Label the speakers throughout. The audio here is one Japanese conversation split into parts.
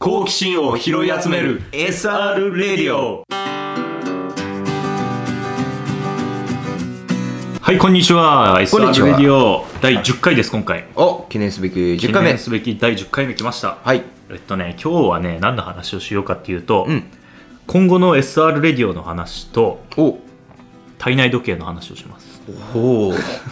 Speaker 1: 好奇心を拾い集める SR レディオ。はい、こんにちは。 SR レディオ第10回です。今回
Speaker 2: 記念すべき10回目。
Speaker 1: 記念すべき第10回目来ました。
Speaker 2: はい。
Speaker 1: 今日はね、何の話をしようかっていうと、今後の SR レディオの話と体内時計の話をします。
Speaker 2: おお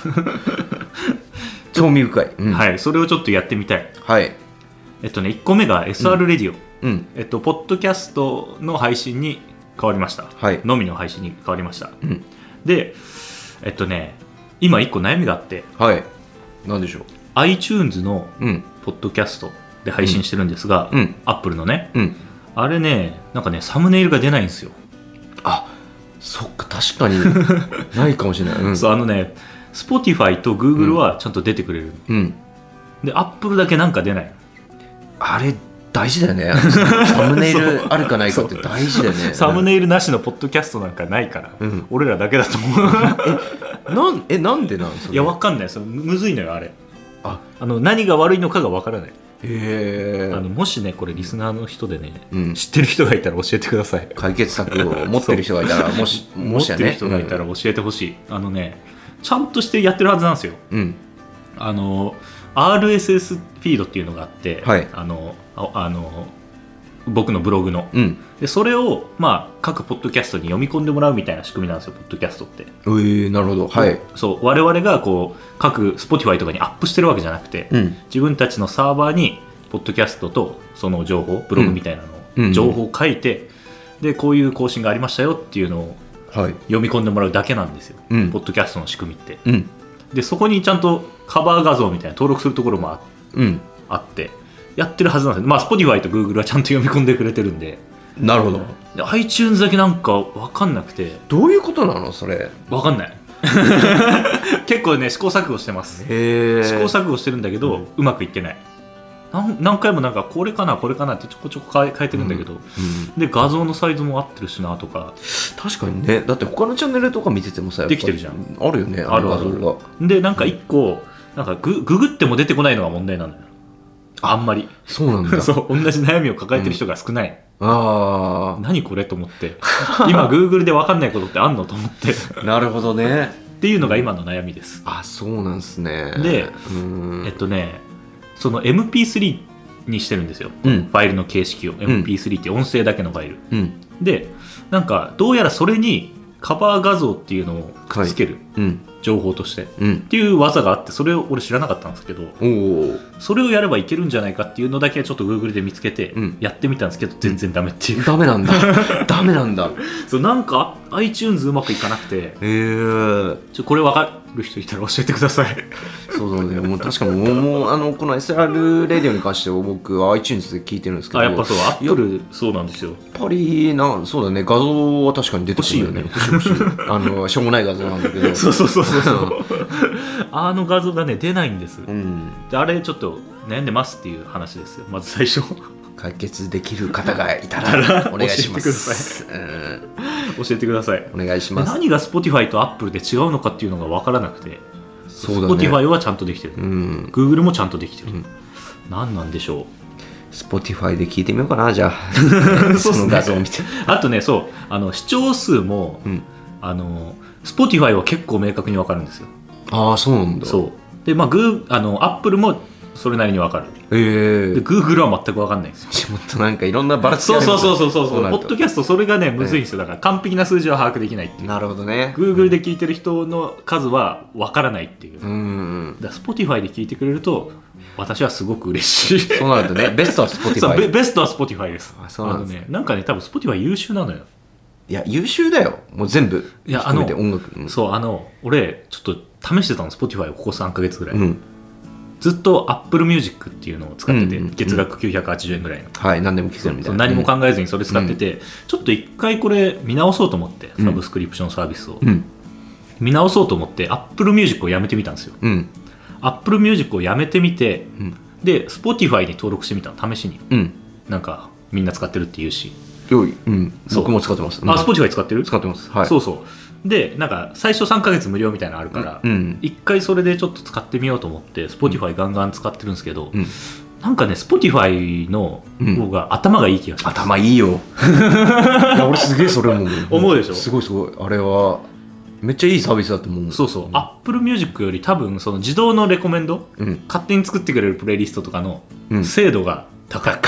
Speaker 2: 興味深い、
Speaker 1: はい、それをちょっとやってみたい。
Speaker 2: はい。
Speaker 1: 1個目が SR レディオ、ポッドキャストの配信に変わりました、
Speaker 2: はい、
Speaker 1: のみの配信に変わりました、で今1個悩みがあって、
Speaker 2: はい、何でしょう。
Speaker 1: iTunes のポッドキャストで配信してるんですが、Apple のね、あれね、なんかね、サムネイルが出ないんですよ。
Speaker 2: あ、そっか、確かにないかもしれない、
Speaker 1: そう、Spotify と Google はちゃんと出てくれる、で Apple だけなんか出ない。
Speaker 2: あれ大事だよねサムネイルあるかないかって大事だよね
Speaker 1: サムネイルなしのポッドキャストなんかないから、俺らだけだと思う
Speaker 2: なんでなんですか。
Speaker 1: いや、わかんない。むずいのよ、あれ。何が悪いのかがわからない。もしね、これリスナーの人でね、知ってる人がいたら教えてください。
Speaker 2: 解決策を持ってる人がいたらもし
Speaker 1: 持ってる人がいたら教えてほしい。ちゃんとしてやってるはずなんですよ。RSS フィードっていうのがあって、僕のブログの、でそれを、各ポッドキャストに読み込んでもらうみたいな仕組みなんですよ、ポッドキャストって。
Speaker 2: なるほど。はい。
Speaker 1: そう我々がこう各 Spotify とかにアップしてるわけじゃなくて、自分たちのサーバーにポッドキャストとその情報、ブログみたいなのを、情報を書いて、でこういう更新がありましたよっていうのを読み込んでもらうだけなんですよ、ポッドキャストの仕組みって。でそこにちゃんとカバー画像みたいな登録するところもあってやってるはずなんですよ。Spotify と Google はちゃんと読み込んでくれてるんで。
Speaker 2: なるほど。
Speaker 1: で iTunes だけなんか分かんなくて。
Speaker 2: どういうことなのそれ。分
Speaker 1: かんない結構ね、試行錯誤してます。試行錯誤してるんだけど、うまくいってない。何回もなんかこれかなこれかなってちょこちょこ変えてるんだけど、で画像のサイズも合ってるしなとか。
Speaker 2: 確かにね。だって他のチャンネルとか見ててもさ、
Speaker 1: できてるじゃん。
Speaker 2: あるよね、ある画像が。
Speaker 1: でなんか一個なんかググっても出てこないのが問題なのよ。あんまり。
Speaker 2: そうなんだ
Speaker 1: そう、同じ悩みを抱えてる人が少ない、何これと思って今 Google で分かんないことってあんのと思って
Speaker 2: なるほどね
Speaker 1: っていうのが今の悩みです。
Speaker 2: そうなんですね。
Speaker 1: でその MP3 にしてるんですよ、ファイルの形式を。 MP3 って音声だけのファイル、でなんかどうやらそれにカバー画像っていうのをくっつける、情報として、っていう技があって、それを俺知らなかったんですけど、それをやればいけるんじゃないかっていうのだけちょっと Google で見つけてやってみたんですけど、全然ダメっていう。
Speaker 2: ダメなんだダメなんだ
Speaker 1: そう、なんか iTunes うまくいかなくて、これ分かる人いたら教えてください
Speaker 2: そうだね。もう確かにもうこの SR レディオに関しては僕は iTunes で聞いてるんですけど、
Speaker 1: やっぱそう、Apple そうなんですよ。
Speaker 2: やっぱりそうだね、画像は確かに出てくるよね。欲しいしょうもない画像なんだけど
Speaker 1: そうあの画像がね出ないんです、であれちょっと悩んでますっていう話ですよ。まず最初
Speaker 2: 解決できる方がいたらお願いします。
Speaker 1: 教えてください。
Speaker 2: お願いします。
Speaker 1: 何が Spotify と Apple で違うのかっていうのが分からなくて、
Speaker 2: そうだね、
Speaker 1: Spotify はちゃんとできてる、Google もちゃんとできてる、何なんでしょう。
Speaker 2: Spotify で聞いてみようかな、じゃあその画像を見て
Speaker 1: あとね、そう視聴数も、Spotify は結構明確に分かるんですよ。
Speaker 2: そうなんだ。
Speaker 1: そうで、Apple もそれなりに分かる。で Google は全く分かんないんですよ。
Speaker 2: ちょっとなんかいろんなバラつきある。
Speaker 1: そうポッドキャストそれがねむずいんですよ。だから完璧な数字は把握できないっていう。
Speaker 2: なるほどね。
Speaker 1: Google で聞いてる人の数は分からないっていう。だから Spotify で聞いてくれると私はすごく嬉しい。
Speaker 2: そうなるとね、ベストは Spotify。
Speaker 1: ベストは Spotify です。
Speaker 2: そうなんですね。
Speaker 1: なんかね、多分 Spotify 優秀なのよ。
Speaker 2: いや優秀だよ、もう全部含めて音楽。
Speaker 1: 俺ちょっと試してたの Spotify をここ3ヶ月ぐらい、ずっと Apple Music っていうのを使ってて、月額980円ぐらいの、
Speaker 2: 何でも聴けるみたいな。
Speaker 1: 何も考えずにそれ使ってて、ちょっと一回これ見直そうと思って、サブスクリプションサービスを、見直そうと思って Apple Music をやめてみたんですよ。Apple Music をやめてみて、で Spotify に登録してみたの、試しに。なんかみんな使ってるって言うし、
Speaker 2: 僕も使ってます。
Speaker 1: Spotify 使ってる？
Speaker 2: 使ってます。
Speaker 1: そうで、なんか最初3ヶ月無料みたいなのあるから、一回それでちょっと使ってみようと思って Spotify ガンガン使ってるんですけど、 なんかね Spotify の方が頭がいい気がします、
Speaker 2: 頭いいよいや俺すげえそれも
Speaker 1: 思うでしょ。
Speaker 2: すごいすごい、あれはめっちゃいいサービスだと思う。
Speaker 1: そうそう、Apple Music より多分その自動のレコメンド、勝手に作ってくれるプレイリストとかの精度が高い、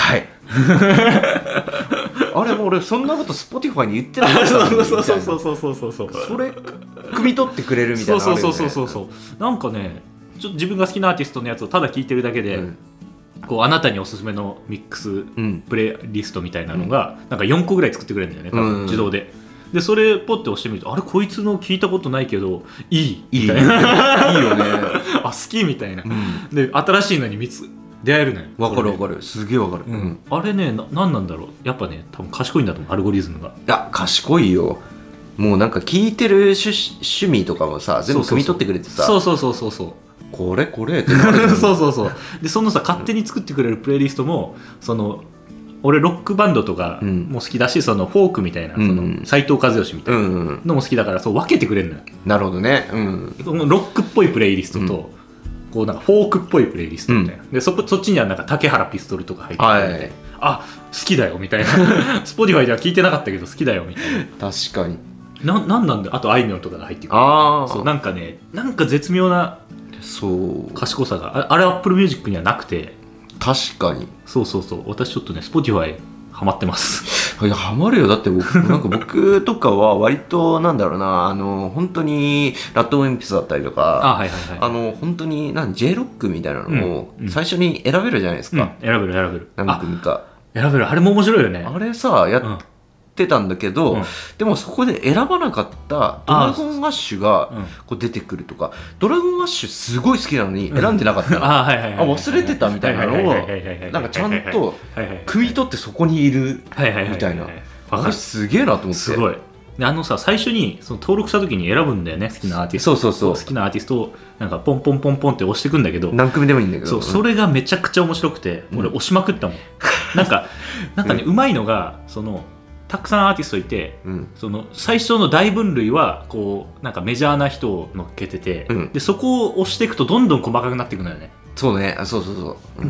Speaker 2: あれも俺そんなこと Spotify に言ってなかったのに
Speaker 1: そう
Speaker 2: それ汲み取ってくれるみたいなのあるよね。
Speaker 1: そうなんかね、ちょっと自分が好きなアーティストのやつをただ聴いてるだけで、こうあなたにおすすめのミックスプレイリストみたいなのがなんか4個ぐらい作ってくれるんだよね、多分自動で。でそれポッて押してみると、あれこいつの聞いたことないけどいいみたいな、いいよねあ好きみたいな、で新しいのに出会えるのよ。
Speaker 2: わかるわかる、すげえわかる、
Speaker 1: あれね、なんなんだろう、やっぱね多分賢いんだと思う、アルゴリズムが。い
Speaker 2: や賢いよ、もうなんか聞いてる趣味とかもさ全部汲み取ってくれてさ、
Speaker 1: そう
Speaker 2: これってなる
Speaker 1: そうでそのさ勝手に作ってくれるプレイリストも、その俺ロックバンドとかも好きだし、そのフォークみたいな、その斉藤和義みたいなのも好きだから、そう分けてくれるのよ。
Speaker 2: なるほどね、
Speaker 1: このロックっぽいプレイリストと、こうなんかフォークっぽいプレイリストみたいな、でそっちにはなんか竹原ピストルとか入ってて、あ好きだよみたいなSpotify では聞いてなかったけど好きだよみたいな。
Speaker 2: 確かに
Speaker 1: なんで、あとあいみょんとかが入ってくる。そうなんかね、なんか絶妙な賢さがあれ Apple Music にはなくて。
Speaker 2: 確かに
Speaker 1: そう私ちょっとね Spotify ハマってます
Speaker 2: いやハマるよ、だって僕とかは割となんだろうな、本当にラッドウィンプスだったりとか、本当にJ ロックみたいなのを最初に選べるじゃないですか、
Speaker 1: 選べる
Speaker 2: 何組か
Speaker 1: 選べる、あれも面白いよね。
Speaker 2: あれさやってたんだけど、でもそこで選ばなかったドラゴンアッシュがこう出てくるとか、ドラゴンアッシュすごい好きなのに選んでなかったの、忘れてたみたいなのをなんかちゃんと汲み取ってそこにいるみたいな、あれすげえなと思って。
Speaker 1: すごいさ、最初にその登録した時に選ぶんだよね、好きなアーティスト。好きなアーティストをなんかポンポンポンポンって押していくんだけど、
Speaker 2: 何組でもいいんだけど、
Speaker 1: それがめちゃくちゃ面白くて、俺押しまくったもんなんかね、うまいのがそのたくさんアーティストいて、その最初の大分類はこうなんかメジャーな人を乗っけてて、でそこを押していくとどんどん細かくなっていくのよね。
Speaker 2: そうね、そう、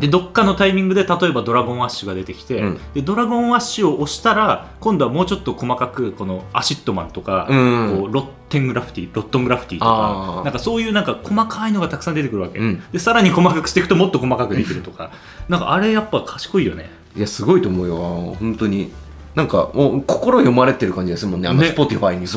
Speaker 1: でどっかのタイミングで例えばドラゴンアッシュが出てきて、でドラゴンアッシュを押したら今度はもうちょっと細かくこのアシッドマンとか、こうロットングラフィティとか、なんかそういうなんか細かいのがたくさん出てくるわけ、でさらに細かくしていくともっと細かくできるとかなんかあれやっぱ賢いよね。
Speaker 2: いやすごいと思うよ本当に。なんかもう心読まれてる感じですもんね、Spotify に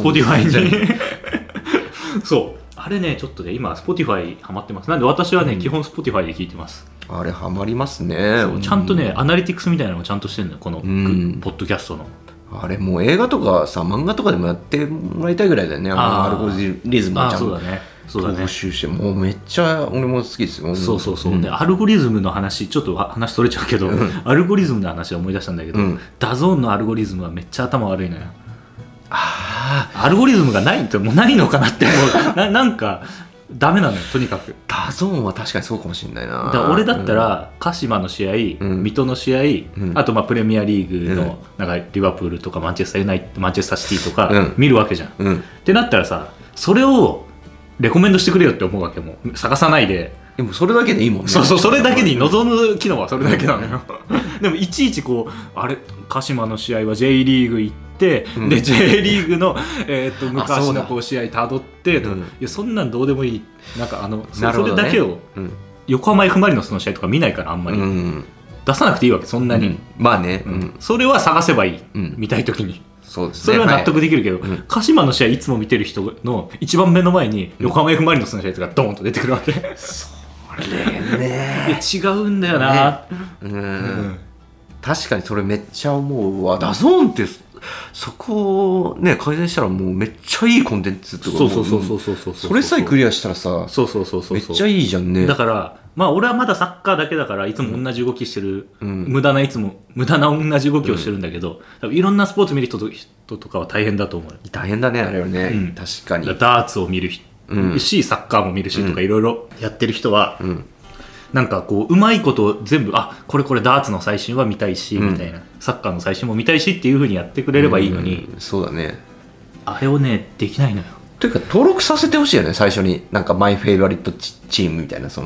Speaker 1: そうあれね、ちょっとね今 Spotify ハマってます。なんで私はね、基本 Spotify で聞いてます。
Speaker 2: あれハマりますね。
Speaker 1: ちゃんとね、アナリティクスみたいなのもちゃんとしてるのよ、このポッドキャストの。
Speaker 2: あれもう映画とかさ漫画とかでもやってもらいたいぐらいだよね、アルゴリズムをちゃんと踏襲して、もうめっちゃ俺も好きですよ。
Speaker 1: でアルゴリズムの話ちょっと話それちゃうけど、アルゴリズムの話は思い出したんだけど、ダゾーンのアルゴリズムはめっちゃ頭悪いのよ。アルゴリズムがないってもうないのかなって思うなんかダメなのよ、とにかく。
Speaker 2: ダゾーンは確かにそうかもしれないな。
Speaker 1: だから俺だったら、鹿島の試合、水戸の試合、あとまあプレミアリーグのなんかリバプールとかマンチェスターシティとか見るわけじゃん、ってなったらさ、それをレコメンドしてくれよって思うわけ。も探さないで。
Speaker 2: でもそれだけでいいもんね。
Speaker 1: それだけに望む機能はそれだけなのよでもいちいちこうあれ鹿島の試合は J リーグ行って、で J リーグの、昔のこう試合たどってとか、いやそんなんどうでもいい。なんかそれだけを、横浜 F ・マリノスの試合とか見ないからあんまり、出さなくていいわけ、そんなに。
Speaker 2: まあね、
Speaker 1: それは探せばいい、見たい時に。
Speaker 2: そうですね、
Speaker 1: それは納得できるけど、鹿島の試合いつも見てる人の一番目の前に横浜 F ・マリノスの試合とかドーンと出てくるわけ。
Speaker 2: それね
Speaker 1: 違うんだよな、
Speaker 2: 確かにそれめっちゃ思うわ。ダゾーンってそこをね改善したらもうめっちゃいいコンテンツとか、それさえクリアしたらさ、めっちゃいいじゃんね。
Speaker 1: だからまあ俺はまだサッカーだけだからいつも同じ動きしてる、無駄な同じ動きをしてるんだけど、多分いろんなスポーツ見る人とかは大変だと思う。
Speaker 2: 大変だねあれはね、確かに。
Speaker 1: ダーツを見るし、サッカーも見るしとかいろいろやってる人は、なんかこううまいこと全部これダーツの最新は見たいし、みたいな、サッカーの最新も見たいしっていう風にやってくれればいいのに、
Speaker 2: そうだね、
Speaker 1: あれをねできないのよ。
Speaker 2: というか登録させてほしいよね最初に。なんかマイフェイバリットチームみたいな、その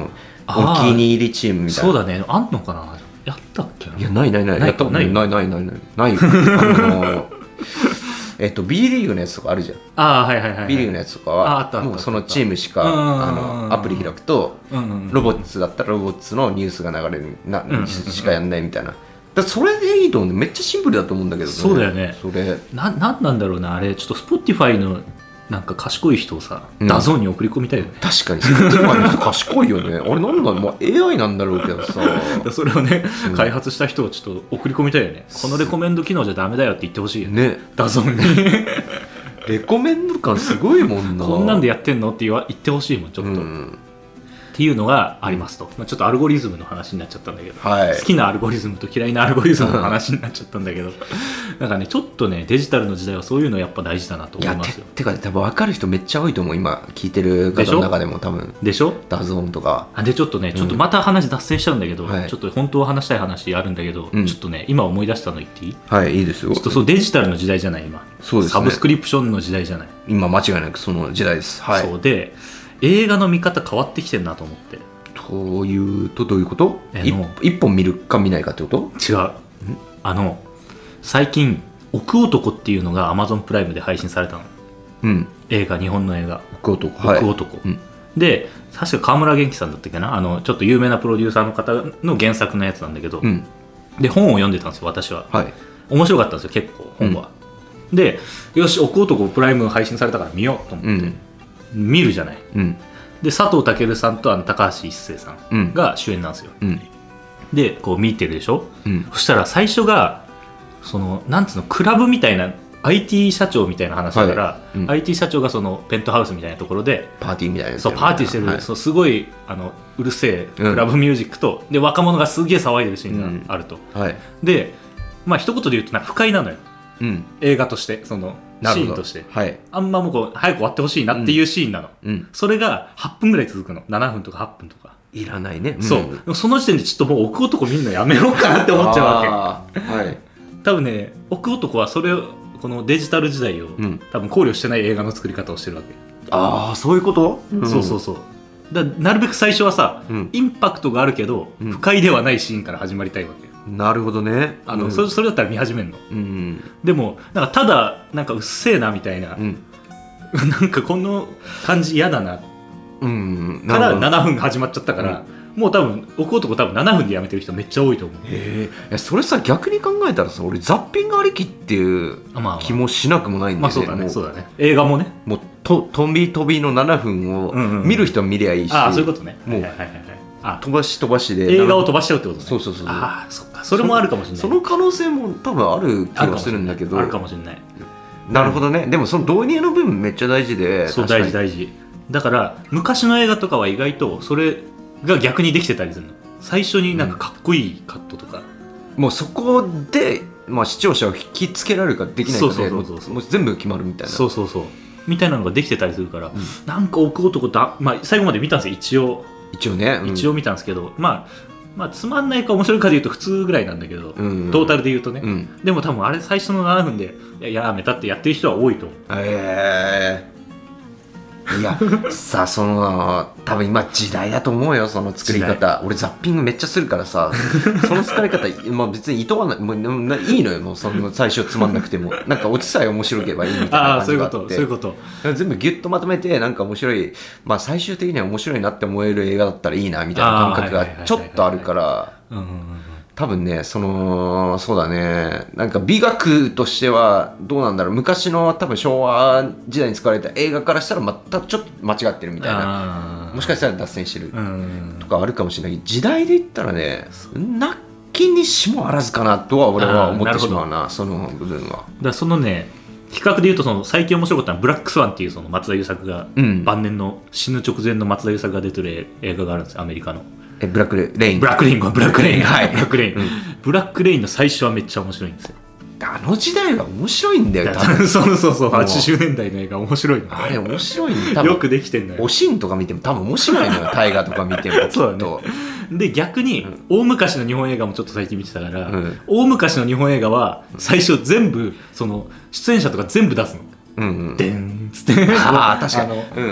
Speaker 2: お気に入りチームみたいな。
Speaker 1: そうだね、あんのかな、やったっけな。
Speaker 2: いや、ないないない、やったことない。ないないないないないよ。B リーグのやつとかあるじゃん。
Speaker 1: はいはいはい。
Speaker 2: B リーグのやつとかはもうそのチームしかアプリ開くと、ロボッツだったらロボッツのニュースが流れるしかやんないみたいな。だそれでいいと思うんで、めっちゃシンプルだと思うんだけどね。
Speaker 1: そうだよね。
Speaker 2: それ
Speaker 1: なんだろうな、あれちょっと Spotify のなんか賢い人をさ、ダゾーンに送り込みたいよね。
Speaker 2: 確かに Spotify の人賢いよね。あれなんだろう、まあ、AI なんだろうけどさ
Speaker 1: それをね、開発した人をちょっと送り込みたいよね。このレコメンド機能じゃダメだよって言ってほしいよね、ダゾーンに
Speaker 2: レコメンド感すごいもんな。
Speaker 1: こんなんでやってんのって言ってほしいもん、ちょっと、っていうのがありますと、ちょっとアルゴリズムの話になっちゃったんだけど、好きなアルゴリズムと嫌いなアルゴリズムの話になっちゃったんだけどなんかね、ちょっとね、デジタルの時代はそういうのやっぱ大事だなと思いますよ。
Speaker 2: てか多分分かる人めっちゃ多いと思う、今聞いてる方の中でも。多分
Speaker 1: でしょ、
Speaker 2: ダゾーンとか
Speaker 1: でちょっとね、ちょっとまた話脱線しちゃうんだけど、ちょっと本当は話したい話あるんだけど、ちょっとね、今思い出したの言っていい？
Speaker 2: はい、いいですよ。
Speaker 1: ちょっとそう、デジタルの時代じゃない今。そうですね、サブスクリプションの時代じゃない。
Speaker 2: 今間違いなくその時代です。はい。
Speaker 1: そうで、映画の見方変わってきてるなと思って。
Speaker 2: というとどういうこと？一本見るか見ないかってこと？
Speaker 1: 違う。最近奥男っていうのが Amazon プライムで配信されたの。映画、日本の映画、奥男、で、確か川村元気さんだったっけな、ちょっと有名なプロデューサーの方の原作のやつなんだけど、で本を読んでたんですよ、私は。面白かったんですよ、結構本は。で、よし、奥男プライム配信されたから見ようと思って、見るじゃない。で、佐藤健さんと高橋一生さんが主演なんですよ。で、こう見てるでしょ。そしたら最初がそのなんつうの、クラブみたいな IT 社長みたいな話だから、IT 社長がそのペントハウスみたいなところで
Speaker 2: パーティーみたいな、
Speaker 1: そうパーティーしてる、そうすごいうるせえクラブミュージックと、で若者がすげえ騒いでるシーンがあると。で、まあ一言で言うと不快なのよ、映画として、そのシーンとして、あんまもうこう早く終わってほしいなっていうシーンなの。それが8分ぐらい続くの。7分とか8分とか
Speaker 2: いらないね。
Speaker 1: そうその時点でちょっともう奥男見るのやめようかなって思っちゃうわけ。多分ね、奥男はそれを、このデジタル時代を多分考慮してない映画の作り方をしてるわけ。
Speaker 2: ああ、そういうこと？
Speaker 1: そうそうそう。なるべく最初はさ、インパクトがあるけど不快ではないシーンから始まりたいわけ。
Speaker 2: なるほどね。
Speaker 1: それだったら見始めるの。でもなんかただなんかうっせえなみたいな、なんかこの感じ嫌だなから7分始まっちゃったから、もう多分奥男多分7分でやめてる人めっちゃ多いと思う。
Speaker 2: それさ、逆に考えたらさ、俺ザッピングありきっていう気もしなくもないんだよね。
Speaker 1: そうだね。映画もね、
Speaker 2: もう飛びの7分を見る人は見りゃいいし、
Speaker 1: そういうことね。もう
Speaker 2: 飛ばしで
Speaker 1: 映画を飛ばしちゃうってことね。
Speaker 2: そう。
Speaker 1: ああ、そっか。それもあるかもしれない。
Speaker 2: その可能性も多分ある気がするんだけど。
Speaker 1: あるかもしれない。
Speaker 2: なるほどね。でもその導入の部分めっちゃ大事で。
Speaker 1: そう、大事。だから昔の映画とかは意外とそれが逆にできてたりするの。最初になんかかっこいいカットとか、
Speaker 2: もうそこで、視聴者を引きつけられるかできないかでもう全部決まるみたいな。そう
Speaker 1: みたいなのができてたりするから、なんか奥男最後まで見たんですよ、一応ね、一応見たんですけど、つまんないか面白いかでいうと普通ぐらいなんだけど、トータルで言うとね、でも多分あれ最初の7分でやめたってやってる人は多いと思う。
Speaker 2: いやさ、多分今時代だと思うよ、その作り方。俺ザッピングめっちゃするからさその使い方、別にいとわない、もういいのよ、もうその最初つまんなくてもなんかオチさえ面白ければいいみたいな感じがあって、
Speaker 1: そういうこと
Speaker 2: 全部ギュッとまとめて、なんか面白い、最終的には面白いなって思える映画だったらいいなみたいな感覚がちょっとあるから、多分ね、そうだね、なんか美学としてはどうなんだろう、昔の多分昭和時代に使われた映画からしたらまたちょっと間違ってるみたいな、もしかしたら脱線してるとかあるかもしれない。時代で言ったらね、なきにしもあらずかなとは俺は思ってしまうな、その部分は。だ
Speaker 1: からそのね、比較で言うと最近面白かったのはブラックスワンっていうその松田優作が、晩年の死ぬ直前の松田優作が出てる映画があるんですよ、アメリカの。
Speaker 2: ブラックレイン。
Speaker 1: ブラックレイン、はい、ブラックレインの最初はめっちゃ面白いんですよ。
Speaker 2: あの時代は面白いんだよ、多
Speaker 1: 分。そう80年代の映画面白いの。
Speaker 2: あれ面白いんだよ。
Speaker 1: よくできてんのよ。
Speaker 2: おしんとか見ても多分面白いのよ、大河とか見ても。
Speaker 1: そうだね。で逆に、大昔の日本映画もちょっと最近見てたから、大昔の日本映画は最初全部その出演者とか全部出すの。でんっつって。
Speaker 2: 確かに。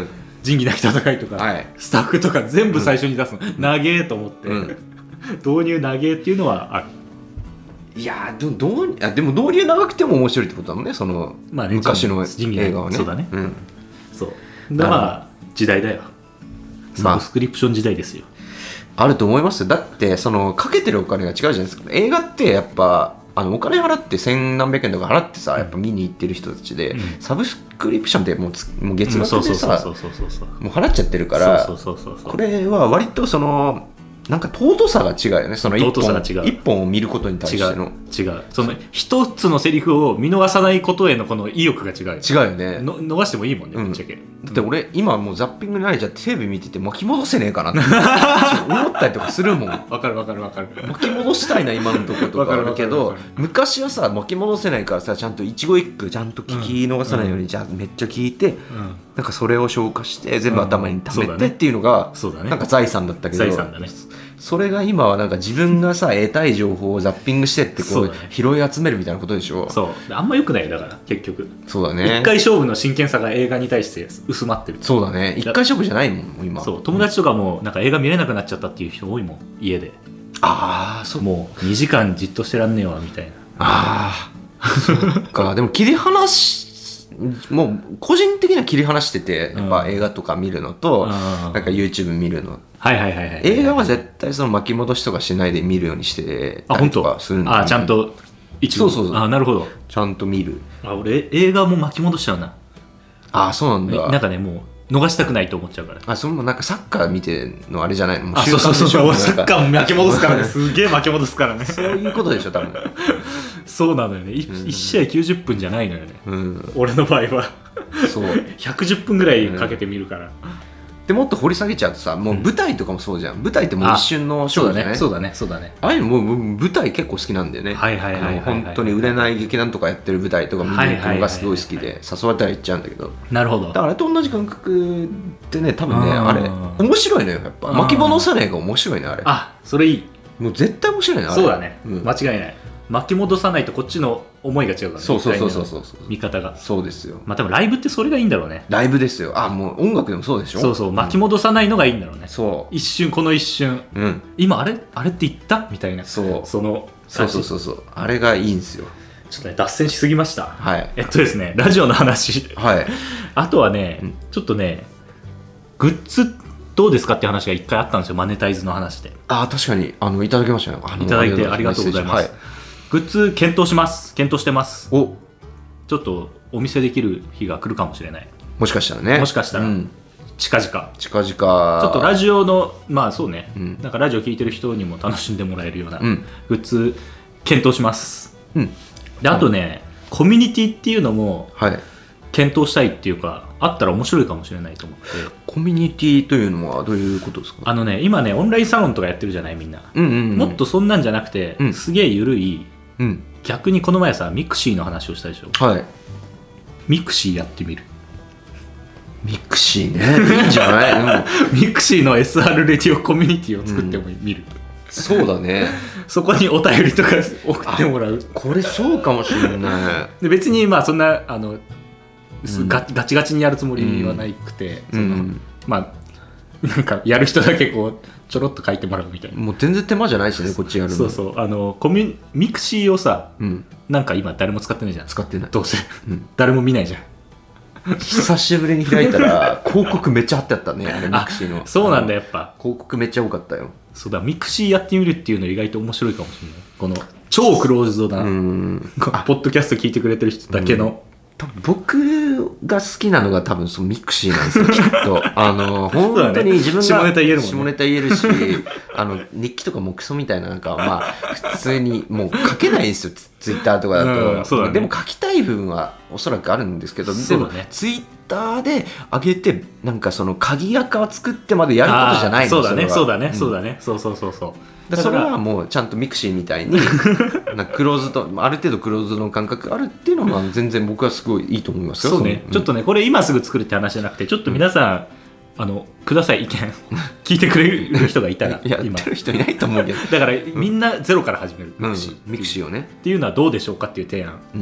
Speaker 1: 仁義なき戦いとか、はい、スタッフとか全部最初に出すの、長えと思って、導入長えっていうのはある。
Speaker 2: いやでも導入長くても面白いってことだもんね、その、まあね、昔の映画はね。
Speaker 1: そうだね、そうだまあ時代だよ、サブスクリプション時代ですよ。
Speaker 2: あると思いますよ。だってそのかけてるお金が違うじゃないですか。映画ってやっぱお金払って千何百円とか払ってさ、やっぱ見に行ってる人たちで、サブスクリプションってもう月額でさもう払っちゃってるから、これは割とそのなんか尊さが違うよね。その一本を見ることに対しての
Speaker 1: 違うその一つのセリフを見逃さないことへのこの意欲が違う
Speaker 2: よね。
Speaker 1: 逃してもいいもんね、ぶっちゃけ。
Speaker 2: だって俺今もうザッピングに慣れちゃってテレビ見てて巻き戻せねえかなって思ったりとかするもん。
Speaker 1: わかる巻
Speaker 2: き戻したいな今のところとかあるけど、昔はさ巻き戻せないからさ、ちゃんと一語一句ちゃんと聞き逃さないように、じゃあめっちゃ聞いて、なんかそれを消化して全部頭に溜めてっていうのがなんか財産だったけど、それが今はなんか自分がさ得たい情報をザッピングしてってこう拾い集めるみたいなことでしょ。
Speaker 1: そうあんま良くないよ、だから結局。
Speaker 2: そうだね、
Speaker 1: 一回勝負の真剣さが映画に対して薄まってる。
Speaker 2: そうだね、一回勝負じゃないもん今。
Speaker 1: そう友達とかもなんか映画見れなくなっちゃったっていう人多いもん、家で。
Speaker 2: そう
Speaker 1: もう2時間じっとしてらんねえわみたいな。
Speaker 2: そっかでも切り離もう個人的には切り離してて、やっぱ映画とか見るのと、なんか YouTube 見るの、映画は絶対その巻き戻しとかしないで見るようにしてたりとかするんだ。
Speaker 1: ちゃんとそうなるほど、
Speaker 2: ちゃんと見る。
Speaker 1: 俺映画も巻き戻しちゃうな。
Speaker 2: そうなんだ。
Speaker 1: なんかねもう逃したくないと思っちゃうから。
Speaker 2: それもなんかサッカー見てのあれじゃないの。
Speaker 1: そうサッカーも巻き戻すからね。すげえ巻き戻すからね。
Speaker 2: そういうことでしょ多分。
Speaker 1: そうなのよね。1試合90分じゃないのよね、俺の場合は。そう110分ぐらいかけて見るから。
Speaker 2: でもっと掘り下げちゃうとさ、もう舞台とかもそうじゃん。舞台ってもう一瞬の勝負じゃない。
Speaker 1: そうだね
Speaker 2: ああいうのもう舞台結構好きなんだよね。本当に売れない劇団とかやってる舞台とか見に行くのがすごい好きで、誘われたら行っちゃうんだけど。
Speaker 1: なるほど。
Speaker 2: だからあれと同じ感覚でね、多分ね、あれ面白いのよやっぱ。巻き戻さないが面白いねあれ。
Speaker 1: それいい。
Speaker 2: もう絶対面白いねあれ。
Speaker 1: そうだね、間違いない。巻き戻さないとこっちの思いが違うからね。そう見方が。
Speaker 2: そうですよ。
Speaker 1: 多分ライブってそれがいいんだろうね。
Speaker 2: ライブですよ。もう音楽でもそうでしょ。
Speaker 1: 巻き戻さないのがいいんだろうね。
Speaker 2: そう
Speaker 1: 一瞬、この一瞬、今あれって言ったみたいな。そう
Speaker 2: あれがいいんですよ。
Speaker 1: ちょっとね脱線しすぎました。ですね、ラジオの話。あとはね、ちょっとねグッズどうですかって話が一回あったんですよ、マネタイズの話で。
Speaker 2: 確かにいただきましたね。
Speaker 1: いただいてありがとうございます。グッズ検討してます。ちょっとお見せできる日が来るかもしれない。
Speaker 2: もしかしたらね。
Speaker 1: 近々ちょっとラジオのそうね、なんかラジオ聞いてる人にも楽しんでもらえるようなグッズ検討します。であとね、コミュニティっていうのも検討したいっていうか、あったら面白いかもしれないと思って。
Speaker 2: コミュニティというのはどういうことですか？
Speaker 1: 今ねオンラインサロンとかやってるじゃないみんな。もっとそんなんじゃなくて、すげえ緩い、逆にこの前さミクシーの話をしたでしょ。ミクシーやってみる。
Speaker 2: ミクシーね、いいんじゃない？
Speaker 1: ミクシーの SR レディオコミュニティを作っても見る。
Speaker 2: そうだね。
Speaker 1: そこにお便りとか送ってもらう。
Speaker 2: これそうかもしれない。
Speaker 1: で別にそんなガチガチにやるつもりはなくて、なんかやる人だけこうちょろっと書いてもらうみたいな。
Speaker 2: もう全然手間じゃないしね、こっちやるの。
Speaker 1: ミクシーをさ、なんか今誰も使ってないじゃん。
Speaker 2: 使ってない。
Speaker 1: どうせ、誰も見ないじゃん。
Speaker 2: 久しぶりに開いたら広告めっちゃ貼ってあったね、あれミクシーの。
Speaker 1: そうなんだ、やっぱ
Speaker 2: 広告めっちゃ多かったよ。
Speaker 1: そうだ、ミクシーやってみるっていうの意外と面白いかもしれない。この超クローズドなポッドキャスト聞いてくれてる人だけの。
Speaker 2: 僕が好きなのが多分そのミクシーなんですよ、きっと。本当に自分が
Speaker 1: 下ネタ言えるもんね。
Speaker 2: 下ネタ言えるし、日記とかもクソみたいな、なんか普通にもう書けないんですよ、ツイッターとかだと。でも書きたい部分はおそらくあるんですけど、でもツイッターで上げてなんかその鍵垢を作ってまでやることじゃないの。
Speaker 1: そうだね。そう。
Speaker 2: それはもうちゃんとミクシーみたいにクローズド、ある程度クローズドの感覚があるっていうのは全然僕はすごいいいと思いますよ。
Speaker 1: そうね、ちょっとねこれ今すぐ作るって話じゃなくて、ちょっと皆さん、ください意見聞いてくれる人がいたら。
Speaker 2: やってる人いないと思うけど。
Speaker 1: だからみんなゼロから始める、
Speaker 2: ミクシーをね
Speaker 1: っていうのはどうでしょうかっていう提案。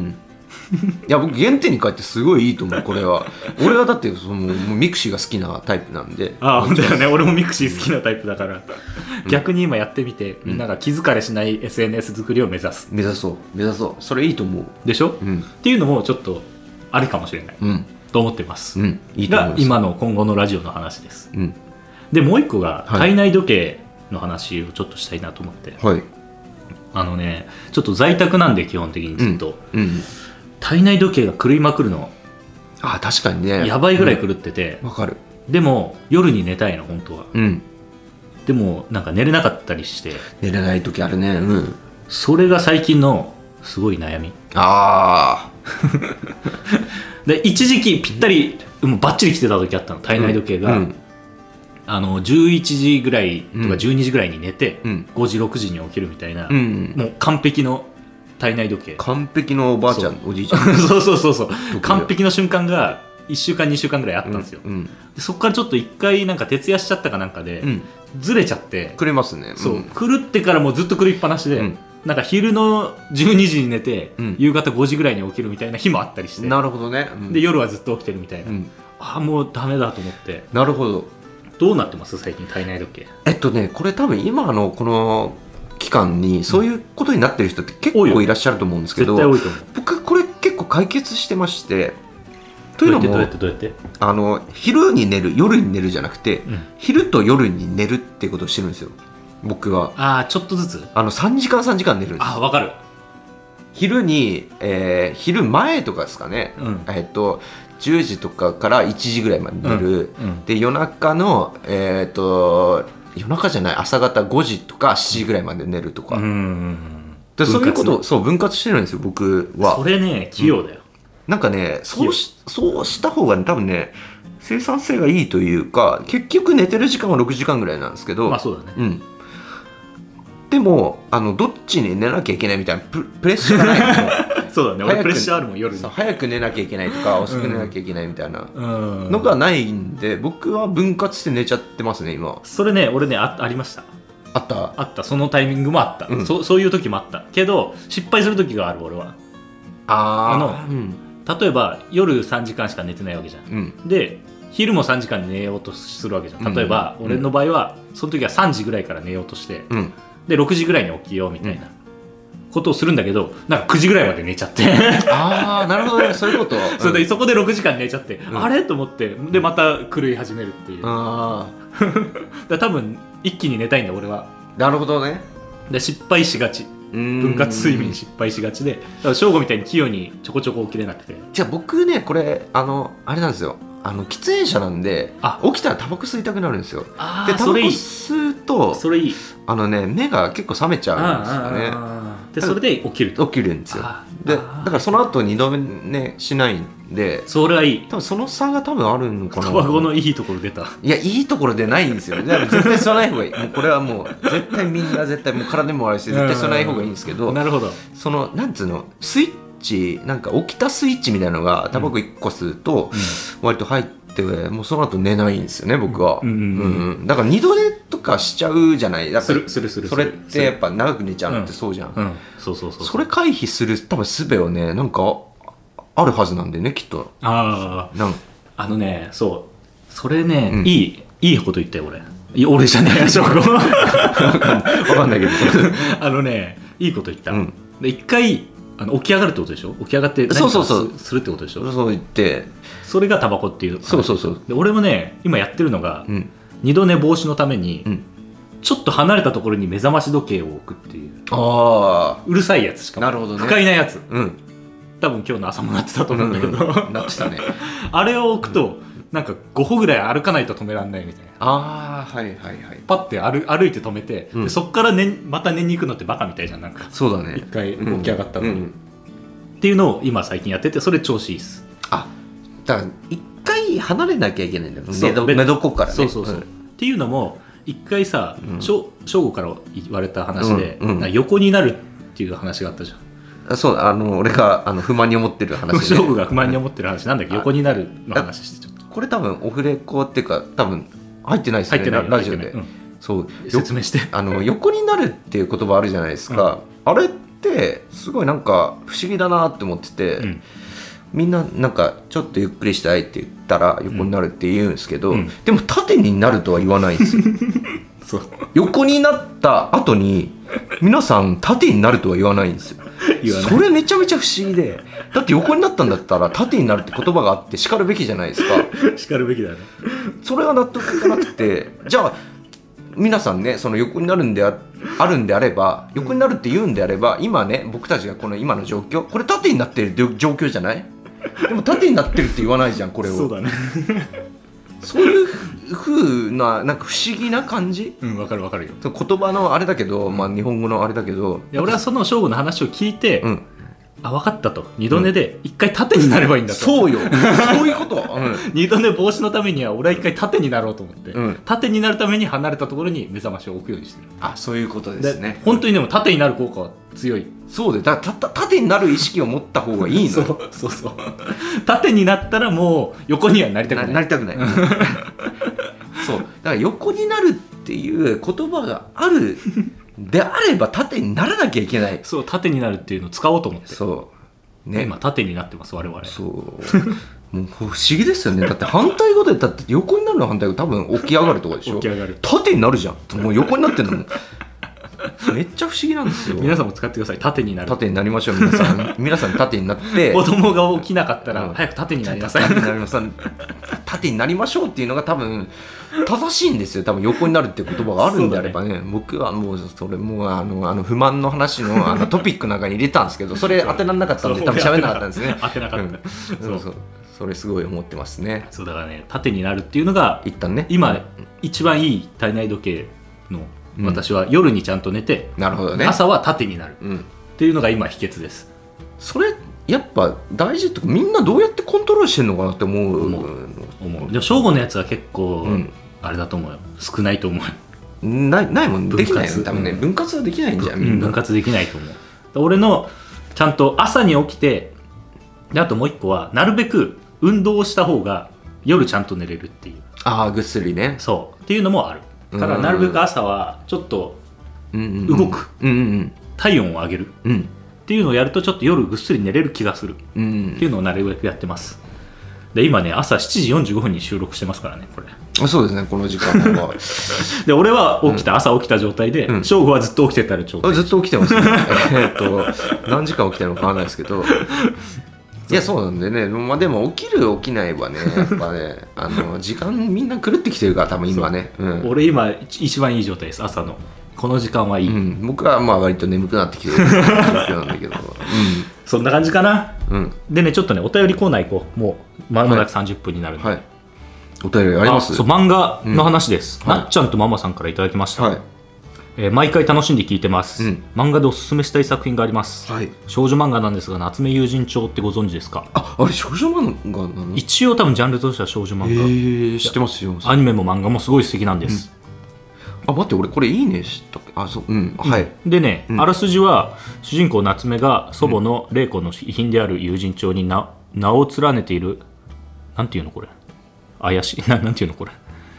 Speaker 2: いや僕原点に帰ってすごいいいと思うこれは。俺はだってもうミクシーが好きなタイプなんで。
Speaker 1: ああ本当だよね、俺もミクシー好きなタイプだから、逆に今やってみて、みんなが気づかれしない SNS 作りを目指す。
Speaker 2: 目指そうそれいいと思う
Speaker 1: でしょ、っていうのもちょっとあるかもしれない、と思ってます、
Speaker 2: いいと思います。
Speaker 1: が今の今後のラジオの話です、でもう一個が体内時計の話をちょっとしたいなと思って、あのねちょっと在宅なんで基本的にずっと、体内時計が狂いまくるの。
Speaker 2: あ確かにね、
Speaker 1: やばいぐらい狂ってて、
Speaker 2: わかる。
Speaker 1: でも夜に寝たいの本当は、でもなんか寝れなかったりして、
Speaker 2: 寝れない時あるね。
Speaker 1: それが最近のすごい悩み。で一時期ぴったりもうバッチリ来てた時あったの、体内時計が、11時ぐらいとか12時ぐらいに寝て、5時6時に起きるみたいな、もう完璧の体内時計、
Speaker 2: 完璧のおばあちゃんおじいちゃん
Speaker 1: そう完璧の瞬間が1週間2週間ぐらいあったんですよ、でそこからちょっと1回なんか徹夜しちゃったかなんかで、ずれちゃって
Speaker 2: 狂いますね。
Speaker 1: そう狂ってからもうずっと狂いっぱなしで、なんか昼の12時に寝て、夕方5時ぐらいに起きるみたいな日もあったりして。
Speaker 2: なるほどね、
Speaker 1: で夜はずっと起きてるみたいな、もうダメだと思って。
Speaker 2: なるほど。
Speaker 1: どうなってます最近体内時計？
Speaker 2: これ多分今のこの期間にそういうことになってる人って結構いらっしゃると思うんですけど、
Speaker 1: 絶対多いと思う。
Speaker 2: 僕これ結構解決してまして、というのも
Speaker 1: どうやって
Speaker 2: 昼に寝る夜に寝るじゃなくて、昼と夜に寝るっていうことをしてるんですよ僕は。
Speaker 1: ちょっとずつ
Speaker 2: 3時間寝るんです。
Speaker 1: 分かる。
Speaker 2: 昼に、昼前とかですかね、10時とかから1時ぐらいまで寝る、で夜中の夜中じゃない朝方5時とか7時ぐらいまで寝るとか、でそういうことを分割してるんですよ僕は。
Speaker 1: それね器用だよ、
Speaker 2: なんかねそうした方が、ね、多分ね生産性がいいというか、結局寝てる時間は6時間ぐらいなんですけど、
Speaker 1: そうだね、
Speaker 2: でもどっちに寝なきゃいけないみたいなプレッシャーがない
Speaker 1: そうだね、俺プレッシャーあるもん夜に。
Speaker 2: 早く寝なきゃいけないとか遅く寝なきゃいけないみたいなのがないんで、僕は分割して寝ちゃってますね今。
Speaker 1: それね俺ねありました。
Speaker 2: あった
Speaker 1: そのタイミングもあった、そういう時もあったけど失敗する時がある俺は。例えば夜3時間しか寝てないわけじゃん、で昼も3時間寝ようとするわけじゃん。例えば、俺の場合はその時は3時ぐらいから寝ようとして、で6時ぐらいに起きようみたいなことをするんだけど、なんか9時ぐらいまで寝ちゃって
Speaker 2: なるほどね、そういうこと
Speaker 1: そこで6時間寝ちゃって、あれと思って、でまた狂い始めるっていう。だ多分一気に寝たいんだ俺は。
Speaker 2: なるほどね。
Speaker 1: で失敗しがち、分割睡眠失敗しがちで、だから正午みたいに器用にちょこちょこ起きれなくて。
Speaker 2: じゃあ僕ねこれあれなんですよ、喫煙者なんで起きたらタバコ吸いたくなるんですよ。でタバコ吸うと
Speaker 1: それいい
Speaker 2: 目が結構覚めちゃうんですよね。
Speaker 1: でそれで起きる
Speaker 2: んですよ。でだからその後2度目ねしないんで、
Speaker 1: それはいい。
Speaker 2: 多分その差が多分あるのかな。
Speaker 1: タバコのいいところ出た。
Speaker 2: いやいいところでないんですよ。だから絶対吸わない方がいい。もうこれはもう絶対みんな絶対もう体も悪いし絶対吸わない方がいいんですけど、
Speaker 1: なるほど。
Speaker 2: なんつうのスイッチなんか起きたスイッチみたいなのがタバコ1個吸うと割と入って、もうその後寝ないんですよね僕は。だから2度寝とかしちゃうじゃない。
Speaker 1: する
Speaker 2: それってやっぱ長く寝ちゃうのってそうじゃん。
Speaker 1: そう
Speaker 2: それ回避する多分術をねなんかあるはずなんでねきっと。
Speaker 1: そうそれね、いいこと言ったよ俺じゃねえ証拠分
Speaker 2: かんないけど
Speaker 1: いいこと言った。で一回起き上がるってことでしょ。起き上がって何かするってことでしょ。
Speaker 2: そう言って
Speaker 1: それがタバコっていう。
Speaker 2: そう
Speaker 1: で俺もね今やってるのが、二度寝防止のために、ちょっと離れたところに目覚まし時計を置くっていう。うるさいやつしかも。
Speaker 2: なるほどね。
Speaker 1: 不快なやつ。多分今日の朝もなってたと思うんだけど、
Speaker 2: なってたね。
Speaker 1: あれを置くと、なんか5歩ぐらい歩かないと止めらんないみたいな。パッて歩いて止めて、でそっからまた寝に行くのってバカみたいじゃん。なんか
Speaker 2: そうだね。
Speaker 1: 一回起き上がったのに、っていうのを今最近やってて、それ調子いいっす。
Speaker 2: だから一回離れなきゃいけないんだよ。寝床からね。
Speaker 1: そうっていうのも一回さ、正午から言われた話で、横になるっていう話があったじゃん。
Speaker 2: 俺が不満に思ってる話で、
Speaker 1: 正午が不満に思ってる話なんだっけ。横になるの話して。ちょっと
Speaker 2: これ多分オフレコっていうか多分入ってないですよね。ラジオで。そう
Speaker 1: 説明して。
Speaker 2: 横になるっていう言葉あるじゃないですか。あれっってすごいなんか不思議だなって思ってて、みんななんかちょっとゆっくりしたいって言ったら横になるって言うんですけど、でも縦になるとは言わないんですよそう横になった後に皆さん縦になるとは言わないんですよそれめちゃめちゃ不思議で、だって横になったんだったら縦になるって言葉があって叱るべきじゃないですか
Speaker 1: 叱るべきだね。
Speaker 2: それが納得いかなくてじゃあ皆さんね、その横になるんであるんであれば、横になるって言うんであれば、今ね僕たちがこの今の状況、これ縦になってる状況じゃない？でも縦になってるって言わないじゃんこれを。
Speaker 1: そうだね
Speaker 2: そういう風ななんか不思議な感じ。
Speaker 1: わかるわかるよ。
Speaker 2: 言葉のあれだけど、まあ日本語のあれだけど、
Speaker 1: いや俺はその翔吾の話を聞いて、あ、分かったと、二度寝で一回縦になればいいんだと、
Speaker 2: そうよそういうこと、
Speaker 1: 二度寝防止のためには俺は一回縦になろうと思って、縦になるために離れたところに目覚ましを置くようにしてる。
Speaker 2: あ、そういうことですね。
Speaker 1: 本当にでも縦になる効果は強い。
Speaker 2: そうで、縦になる意識を持った方がいいの
Speaker 1: そう縦になったらもう横にはなりたくない。
Speaker 2: なりたくないそうだから横になるっていう言葉があるであれば縦にならなきゃいけない。
Speaker 1: そう、縦になるっていうのを使おうと思って。
Speaker 2: そうね、
Speaker 1: 今縦になってます我々。
Speaker 2: そうもう不思議ですよね。だって反対語でだって横になるの反対語多分起き上がるとかでしょ。
Speaker 1: 起き上がる。
Speaker 2: 縦になるじゃん。もう横になってんのもめっちゃ不思議なんですよ。
Speaker 1: 皆さんも使ってください。縦になる。
Speaker 2: 縦になりましょう皆さん縦になって
Speaker 1: 子供が起きなかったら早く縦になりなさい。
Speaker 2: 縦になりましょうっていうのが多分正しいんですよ。多分横になるって言葉があるんであれば ね、僕はもうそれもう不満の話のトピックの中に入れたんですけど、それ当てられなかったんで多分喋んなかったんですね。
Speaker 1: 当てなかった、
Speaker 2: それすごい思ってますね。
Speaker 1: そうだからね、縦になるっていうのが
Speaker 2: 一旦ね
Speaker 1: 今、一番いい体内時計の、私は夜にちゃんと寝て、
Speaker 2: なるほどね、
Speaker 1: 朝は縦になる、っていうのが今秘訣です。
Speaker 2: それやっぱ大事とか、みんなどうやってコントロールしてるのかなって思う。
Speaker 1: でも正午のやつは結構、あれだと思うよ、少ないと思うよ。
Speaker 2: ないもん、できないよ多分ね、分割はできないんじゃん、みんな
Speaker 1: 分割できないと思う。俺のちゃんと朝に起きて、であともう一個はなるべく運動をした方が夜ちゃんと寝れるっていう。
Speaker 2: ああ、ぐっすりね。
Speaker 1: そうっていうのもあるから、なるべく朝はちょっと動く、体温を上げる、っていうのをやるとちょっと夜ぐっすり寝れる気がする、っていうのをなるべくやってます。で今ね、朝7時45分に収録してますからね、これ。
Speaker 2: そうですね、この時間は
Speaker 1: で俺は朝起きた状態で、正午はずっと起きてたらちょうど
Speaker 2: ずっと起きてますね何時間起きてるのか分からないですけどいや、そうなんでね、まあ、でも起きる起きないはね、やっぱね時間みんな狂ってきてるから多分今ね、
Speaker 1: 俺今一番いい状態です。朝のこの時間はいい、
Speaker 2: 僕はまあ割と眠くなってきてる状況なんだけど、
Speaker 1: そんな感じかな、でね、ちょっとねお便りコーナー行こう。もうまもなく30分になるんで、
Speaker 2: お便りあります？
Speaker 1: そう、漫画の話です、なっちゃんとママさんからいただきました、毎回楽しんで聞いてます、漫画でおすすめしたい作品があります、少女漫画なんですが、夏目友人帳ってご存知ですか？
Speaker 2: あれ少女漫画なの？
Speaker 1: 一応多分ジャンルとしては少女漫画、
Speaker 2: 知ってますよ。
Speaker 1: アニメも漫画もすごい素敵なんです、
Speaker 2: あ、待って、俺これいいねしたっけ？あ、そう、
Speaker 1: でね、あらすじは主人公夏目が祖母の玲子の遺品である友人帳に名を連ねている、なんていうのこれ、怪しいなんていうのこれ、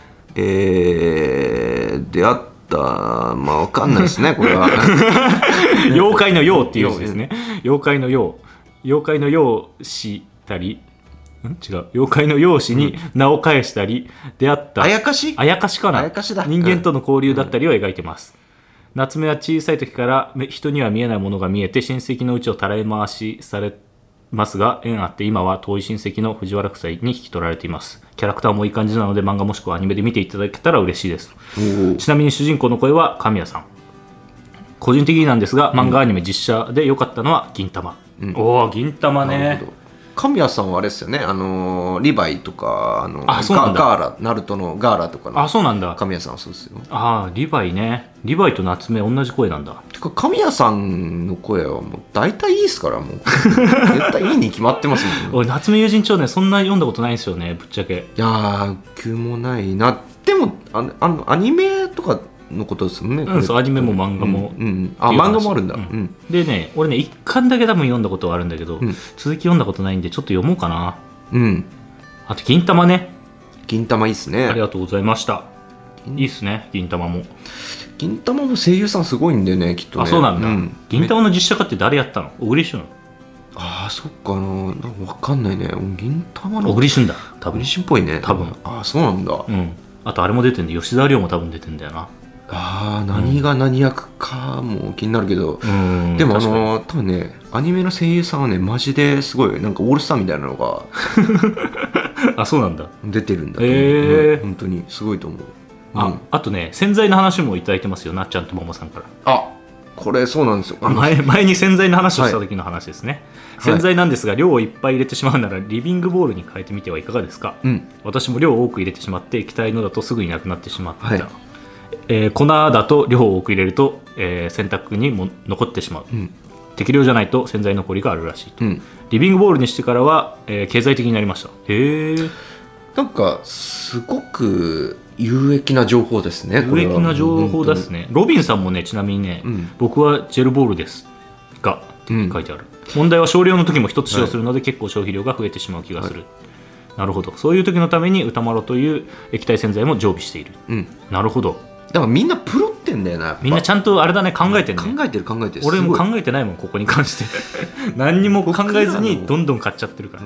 Speaker 2: 出会った、まあわかんないですねこれは
Speaker 1: 妖怪の妖っていうやつですね。妖怪の妖したり、違う、妖怪の容姿に名を返したり、出会った
Speaker 2: あやかし
Speaker 1: かな、
Speaker 2: あやかしだ、
Speaker 1: 人間との交流だったりを描いてます、夏目は小さい時から人には見えないものが見えて、親戚のうちをたらい回しされますが、縁あって今は遠い親戚の藤原夫妻に引き取られています。キャラクターもいい感じなので、漫画もしくはアニメで見ていただけたら嬉しいです。ちなみに主人公の声は神谷さん。個人的になんですが、漫画アニメ実写で良かったのは銀玉、おお、銀玉ね。
Speaker 2: 神谷さんはあれですよね、リヴァイとかガーラ、ナルトのガーラとかの、
Speaker 1: あ、そうなんだ、
Speaker 2: 神谷さんはそうですよ。
Speaker 1: リヴァイね、リヴァイと夏目同じ声なんだ。
Speaker 2: てか神谷さんの声はもう大体いいですから、もう絶対いいに決まってますもんね
Speaker 1: 俺夏目友人帳ね、そんな読んだことないんですよね、ぶっちゃけ。
Speaker 2: いやー、僕もないな。でもアニメとかのことですもんね。
Speaker 1: そう、アニメも漫画も、
Speaker 2: 漫画もあるんだ、
Speaker 1: でね、俺ね1巻だけ多分読んだことはあるんだけど、続き読んだことないんでちょっと読もうかな。あと銀玉ね、
Speaker 2: 銀玉いいっすね。
Speaker 1: ありがとうございました。いいっすね、銀玉も。
Speaker 2: 銀魂も声優さんすごいんだよねきっとね。
Speaker 1: あ、そうなんだ、銀魂の実写化って誰やったの？小栗旬？
Speaker 2: ああ、そっかな、なんか分かんないね。銀魂の
Speaker 1: 小栗旬だ多分。
Speaker 2: 小栗旬っぽいね
Speaker 1: 多分。
Speaker 2: ああ、そうなんだ。
Speaker 1: あとあれも出てんで、吉沢亮も多分出てんだよな。
Speaker 2: ああ、何が何役かも気になるけど、でも多分ね、アニメの声優さんはねマジですごいなんかオールスターみたいなのが
Speaker 1: あ、そうなんだ、
Speaker 2: 出てるんだと思う。本当にすごいと思う。
Speaker 1: あとね、洗剤の話もいただいてますよ、なっちゃんとももさんから。
Speaker 2: あ、これそうなんですよ。
Speaker 1: 前に洗剤の話をした時の話ですね、洗剤なんですが、量をいっぱい入れてしまうならリビングボールに変えてみてはいかがですか？私も量を多く入れてしまって液体のだとすぐになくなってしまった、粉だと量を多く入れると、洗濯にも残ってしまう、適量じゃないと洗剤残りがあるらしいと、リビングボールにしてからは、経済的になりました。へえ、
Speaker 2: なんかすごく有益な情報ですね。
Speaker 1: 有益な情報ですね。ロビンさんもね、ちなみにね、僕はジェルボールですがって書いてある、問題は少量の時も一つ使用するので、結構消費量が増えてしまう気がする、なるほど。そういう時のために歌丸という液体洗剤も常備している、なるほど。
Speaker 2: だからみんなプロってんだよな。
Speaker 1: みんなちゃんとあれだね、考えてるね。
Speaker 2: 考えてる。
Speaker 1: 俺も考えてないもん、ここに関して何にも考えずにどんどん買っちゃってるから、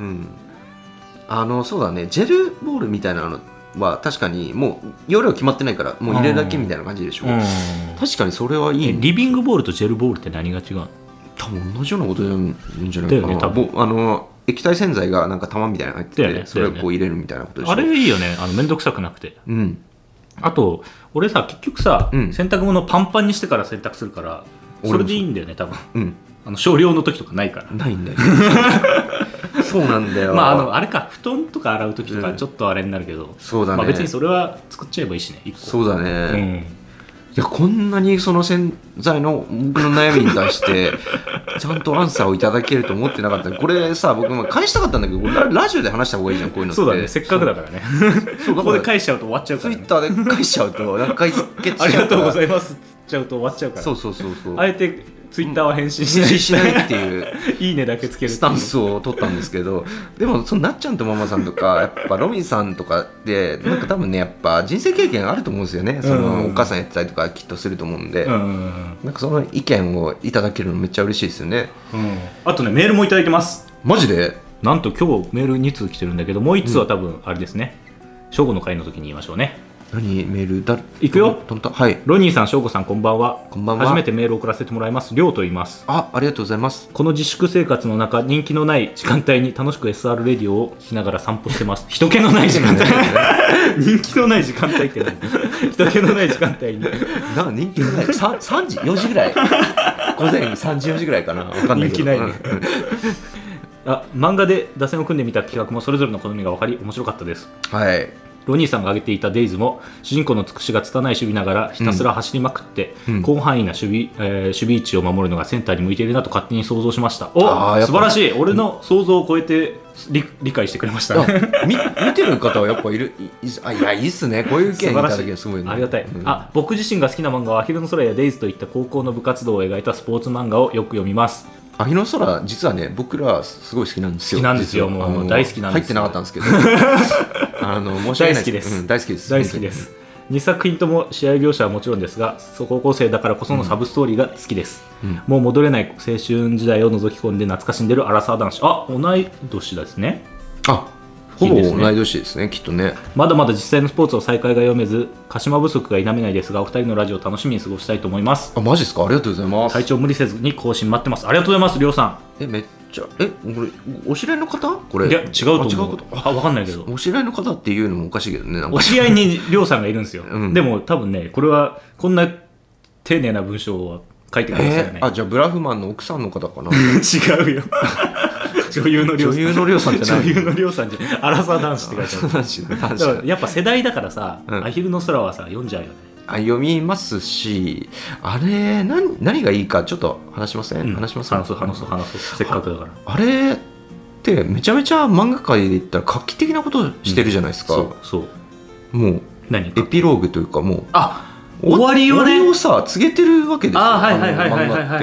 Speaker 2: そうだね、ジェルボールみたいなのは確かにもう容量決まってないからもう入れるだけみたいな感じでしょ。確かにそれはいい。
Speaker 1: リビングボールとジェルボールって何が違うの？
Speaker 2: 多分同じようなことなんじゃないかな。多分液体洗剤がなんか玉みたいなの入ってて、それをこう入れるみたいなことでしょ。
Speaker 1: あれいいよね、めんどくさくなくて。あと俺さ、結局さ、洗濯物パンパンにしてから洗濯するからそれでいいんだよね多分。少量の時とかないから。
Speaker 2: ないんだよそうなんだよ。
Speaker 1: まああれか、布団とか洗う時とかちょっとあれになるけど、
Speaker 2: そうだね、
Speaker 1: 別にそれは作っちゃえばいいしね、1個。
Speaker 2: そうだね、いや、こんなにその洗剤の僕の悩みに対してちゃんとアンサーをいただけると思ってなかった。これさ、僕も返したかったんだけど、ラジオで話した方がいいじゃん、こういうのって。
Speaker 1: そうだね、せっかくだからねここで返しちゃうと終わっちゃうからね。
Speaker 2: ツイッターで返しちゃうとなんか返し
Speaker 1: ありがとうございますっつっちゃうと終わっちゃうから。
Speaker 2: そう
Speaker 1: あえてツイッターは返信
Speaker 2: しないっていう
Speaker 1: いいねだけつける
Speaker 2: スタンスを取ったんですけど、でもそのなっちゃんとママさんとかやっぱロビンさんとかでなんか多分ね、やっぱ人生経験あると思うんですよね。そのお母さんやってたりとかきっとすると思うんで、なんかその意見をいただけるのめっちゃ嬉しいですよね。
Speaker 1: あとね、メールもいただいてます。
Speaker 2: マジで？
Speaker 1: なんと今日メール2通来てるんだけど、もう1通は多分あれですね、正午の会の時に言いましょうね。
Speaker 2: 何メール
Speaker 1: いくよ。
Speaker 2: はい。
Speaker 1: ロニーさん、翔吾さん、こんばんは。
Speaker 2: こんばんは。
Speaker 1: 初めてメールを送らせてもらいます。りょうと言います。
Speaker 2: ありがとうございます。
Speaker 1: この自粛生活の中、人気のない時間帯に楽しく SR レディオを聞きながら散歩してます。人気のない時間帯人気のない時間帯って何？人気のない時間帯に
Speaker 2: 人気のない3時4時ぐらい午前3時4時ぐらいかな、分かんないけど。人気ないね
Speaker 1: 漫画で打線を組んでみた企画もそれぞれの好みが分かり面白かったです。
Speaker 2: はい。
Speaker 1: ロニーさんが挙げていたデイズも主人公のつくしが拙い守備ながらひたすら走りまくって、広範囲な守備位置を守るのがセンターに向いているなと勝手に想像しました。素晴らしい。俺の想像を超えて理解してくれましたね。
Speaker 2: 見てる方はやっぱいる。いや、いいっすね、こういう意見いただけるすごいね。
Speaker 1: ありがたい。僕自身が好きな漫画はアヒルの空やデイズといった高校の部活動を描いたスポーツ漫画をよく読みます。
Speaker 2: アヒルの空、実はね、僕らすごい好きなんですよ。
Speaker 1: 好きなんですよ。もう大好きなんです。
Speaker 2: 入ってなかったんですけど申し訳ない。
Speaker 1: 大好きです。
Speaker 2: 大好きです。
Speaker 1: 大好きです。2作品とも試合描写はもちろんですが、高校生だからこそのサブストーリーが好きです。もう戻れない青春時代を覗き込んで懐かしんでるアラサー男子。同い年ですね。
Speaker 2: ほぼ同い年ですね、きっとね。
Speaker 1: まだまだ実際のスポーツを再開が読めず、鹿島不足が否めないですが、お二人のラジオを楽しみに過ごしたいと思います。
Speaker 2: マジですか？ありがとうございます。
Speaker 1: 体調無理せずに更新待ってます。ありがとうございます、りょうさ
Speaker 2: ん。めっちゃこれお知り合いの方？これ
Speaker 1: いや違うと思う。分かんないけど、
Speaker 2: お知り合いの方っていうのもおかしいけどね。
Speaker 1: お知り合いにりょうさんがいるんですよ。でも多分ね、これはこんな丁寧な文章は書いてくださいよね。
Speaker 2: じゃあブラフマンの奥さんの方かな。
Speaker 1: 違うよ。女優のりょうさん
Speaker 2: じゃない。
Speaker 1: 女優のりょうさんじゃない。アラサー男子って書いてある。だからやっぱ世代だからさ、アヒルの空はさ読んじゃうよね。
Speaker 2: 読みますし、あれ何がいいかちょっと話しません？話します？
Speaker 1: 話そう。せっかくだから。
Speaker 2: あれってめちゃめちゃ漫画界で言ったら画期的なことをしてるじゃないですか。もうエピローグというか、もう
Speaker 1: 終わりをね、
Speaker 2: さ告げてるわけですよ。
Speaker 1: 漫画って。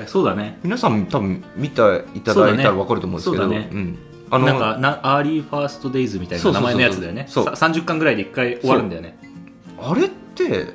Speaker 1: そうだね。
Speaker 2: 皆さん多分見ていただいたら分かると思うんですけど、
Speaker 1: なんかアーリーファーストデイズみたいな名前のやつだよね。30巻ぐらいで1回終わるんだよね。
Speaker 2: あれって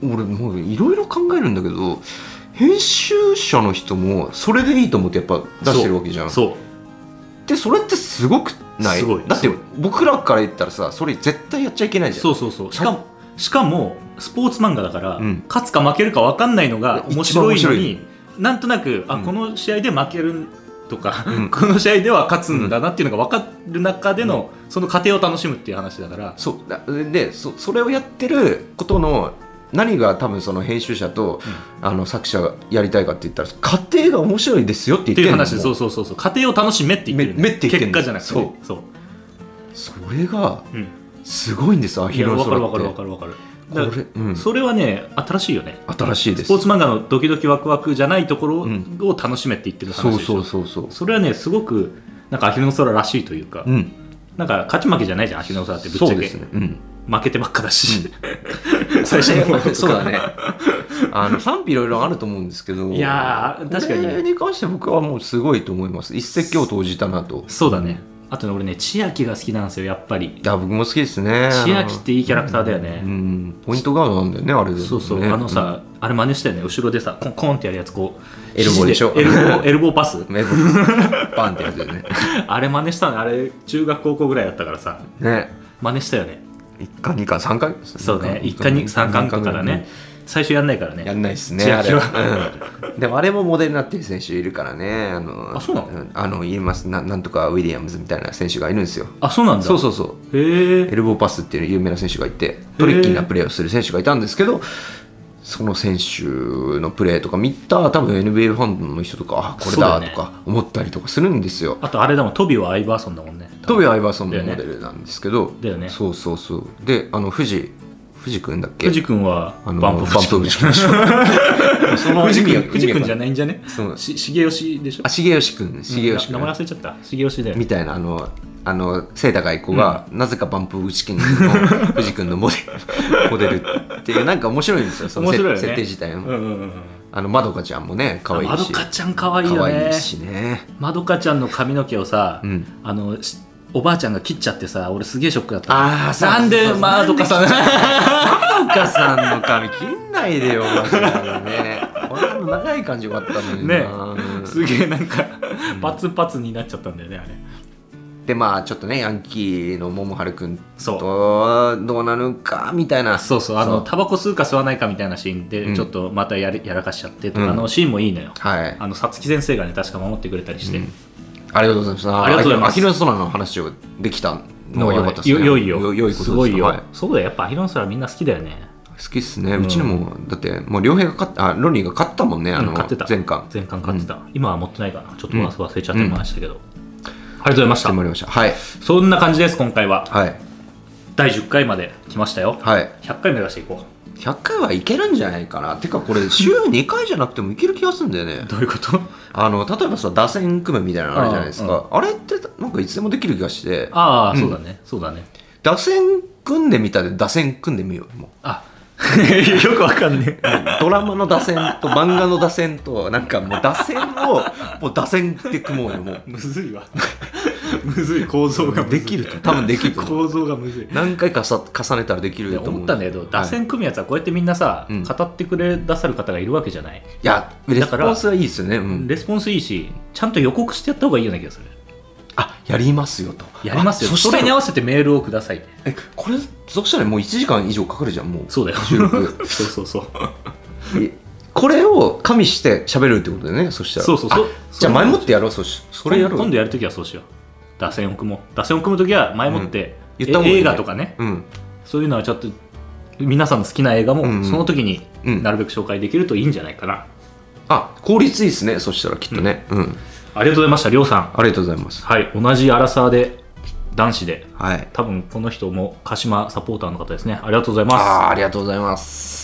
Speaker 2: 俺もういろいろ考えるんだけど、編集者の人もそれでいいと思ってやっぱ出してるわけじゃん。
Speaker 1: そう
Speaker 2: でそれってすごくない？
Speaker 1: すごい。
Speaker 2: だって僕らから言ったらさ、それ絶対やっちゃいけないじゃん。
Speaker 1: そうそうそう。しかもスポーツ漫画だから、勝つか負けるか分かんないのが面白いのに、なんとなくこの試合で負けるとか、この試合では勝つんだなっていうのが分かる中での、その過程を楽しむっていう話だから。
Speaker 2: そうで、それをやってることの何が多分その編集者と、作者がやりたいかって言ったら、過程が面白いですよって言ってるの。
Speaker 1: っていう話。そうそうそうそう。過程を楽しめって言ってる、ね、結果じゃなくて、そう
Speaker 2: それがすごいんですよ、アヒルの空って。
Speaker 1: 分かる。それはね、新しいよね。
Speaker 2: 新しいです。
Speaker 1: スポーツ漫画のドキドキワクワクじゃないところを楽しめって言ってる話でしょ。
Speaker 2: そう
Speaker 1: それはね、すごくなんかアヒルの空らしいというか、なんか勝ち負けじゃないじゃん、アヒルの空って。ぶっちゃけ、負けてばっかだし、
Speaker 2: 最初の方そうだね。賛否いろいろあると思うんですけど、
Speaker 1: いや確かに、
Speaker 2: これに関して僕はもうすごいと思います。一石を投じたなと。
Speaker 1: そうだね。あとね、俺ね、千秋が好きなんですよ、やっぱり。
Speaker 2: いや、僕も好きですね。
Speaker 1: 千秋っていいキャラクターだよね。
Speaker 2: ポイントガードなんだよね、あれで。
Speaker 1: そうそう、あれ真似したよね。後ろでさ、コンってやるやつ、こう
Speaker 2: エルボーでしょ。
Speaker 1: エルボーパス
Speaker 2: バンってやつだよね。
Speaker 1: あれ真似したの。あれ中学高校ぐらいだったからさ、真似したよね。
Speaker 2: 1巻2巻3巻。
Speaker 1: そうね、1巻2巻3巻とかだね。最初やんないからね。
Speaker 2: やんないっすね、あれは。でもあれもモデルになってる選手いるからね。
Speaker 1: そうなの？
Speaker 2: 言います。なんとかウィリアムズみたいな選手がいるんですよ。
Speaker 1: あ、そうなんだ。
Speaker 2: そう。エルボーパスっていう有名な選手がいて、トリッキーなプレーをする選手がいたんですけど、その選手のプレーとか見た多分 NBA ファンの人とか、これだとか思ったりとかするんですよ。
Speaker 1: あとあれだもん、トビはアイバーソンだもんね。
Speaker 2: トビはアイバーソンのモデルなんですけど、
Speaker 1: だよね。
Speaker 2: そう。で、藤君だっけ？
Speaker 1: 藤君はバンプ
Speaker 2: 藤君でしょ。
Speaker 1: 藤君じゃないんじゃね？重吉でしょ？
Speaker 2: 重吉君。
Speaker 1: 名前忘れちゃった。重吉で。
Speaker 2: みたいな背高い子が、なぜかバンプ藤君の藤君のモデルっていう、なんか面白いんですよ、その設定自体も。まどかちゃんもね、可愛いし。
Speaker 1: まどかちゃん可愛いよね。
Speaker 2: 可愛いしね。
Speaker 1: まどかちゃんの髪の毛をさ、おばあちゃんが切っちゃってさ、俺すげえショックだった。なんでまどかさん
Speaker 2: の髪切んないでよ、マジでね。こんな長い感じがあったのに
Speaker 1: ね。すげえなんかパツパツになっちゃったんだよね、あれ。
Speaker 2: でちょっとね、ヤンキーの桃春くんとどうなるかみたいな。
Speaker 1: そうタバコ吸うか吸わないかみたいなシーンでちょっとまたやらかしちゃってとか、シーンもいいのよ。さつき先生がね、確か守ってくれたりして、
Speaker 2: ありがとうございます。
Speaker 1: ありがとうございます。
Speaker 2: アヒルの空の話をできたのは良かったですね。
Speaker 1: 良いことです。
Speaker 2: すごいよ。
Speaker 1: そうだよ、やっぱアヒルの空みんな好きだよね。
Speaker 2: 好きっすね。うちのもだってもう良平がロニーが勝ったもんね。
Speaker 1: 勝ってた。
Speaker 2: 前巻
Speaker 1: 勝ってた。今は持ってないかな。ちょっと忘れちゃってましたけど。ありがとうございました。
Speaker 2: はい。
Speaker 1: そんな感じです、今回は。
Speaker 2: はい。
Speaker 1: 第10回まで来ましたよ。
Speaker 2: はい。
Speaker 1: 100回目指していこう。
Speaker 2: 100回はいけるんじゃないかな。てかこれ週2回じゃなくてもいける気がするんだよね。
Speaker 1: どういうこと？
Speaker 2: 例えばさ、打線組むみたいなのあるじゃないですか。あれってなんかいつでもできる気がして。
Speaker 1: そうだね。
Speaker 2: 打線組んでみたで打線組んでみよう。もう。
Speaker 1: よくわかんねえ。
Speaker 2: ドラマの打線と漫画の打線と、なんかもう打線をもう打線って組もうよ。もう
Speaker 1: むずいわ。むずい、構造がむずい。
Speaker 2: できると多分できると思う。
Speaker 1: 構造がむずい。
Speaker 2: 何回か重ねたらできると思う。
Speaker 1: 思ったんだけど、打線組むやつはこうやってみんなさ、語ってくれださる方がいるわけじゃない。
Speaker 2: いや、レスポンスはいいですよね。
Speaker 1: レスポンスいいし、ちゃんと予告してやった方がいいような気がする。
Speaker 2: やりますよと。
Speaker 1: やりますよ。それに合わせてメールをください。
Speaker 2: これそうしたらもう1時間以上かかるじゃん。もう
Speaker 1: そうだよ。
Speaker 2: 収録。
Speaker 1: そう
Speaker 2: これを加味して喋るってことだよね。そしたら
Speaker 1: そう
Speaker 2: じゃあ前もってやろう。それやろう。
Speaker 1: 今度やるときはそうしよう。打線を組むときは前もって映画とかね、そういうのはちょっと皆さんの好きな映画もその時になるべく紹介できるといいんじゃないかな。
Speaker 2: 効率いいですね。そしたらきっとね。
Speaker 1: ありがとうございました、りょうさん。
Speaker 2: ありがとうございます。
Speaker 1: はい、同じアラサーで男子で、
Speaker 2: はい、
Speaker 1: 多分この人も鹿島サポーターの方ですね。ありがとうございます。
Speaker 2: ありがとうございます。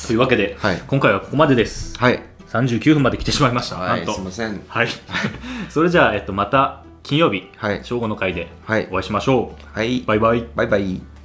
Speaker 1: というわけで、今回はここまでです。
Speaker 2: はい。
Speaker 1: 39分まで来てしまいました。
Speaker 2: はい、すみません。
Speaker 1: はい。それじゃあまた金曜日、正午の回でお会いしましょう。
Speaker 2: はい。
Speaker 1: バイバイ。
Speaker 2: バイバイ。